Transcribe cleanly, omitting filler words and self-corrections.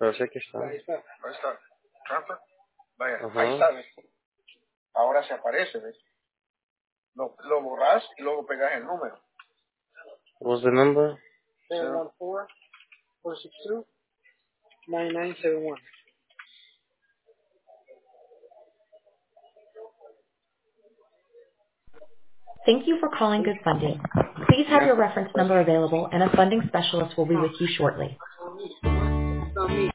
Pero sé que está. Ahí está. Ahí está. Transfer. Vaya, Ajá. ahí está, ¿ves? Ahora se aparece, ¿ves? Lo borras y luego pegas el número. What's the number? 714-462-9971. Thank you for calling Good Funding. Please have your reference number available and a funding specialist will be with you shortly.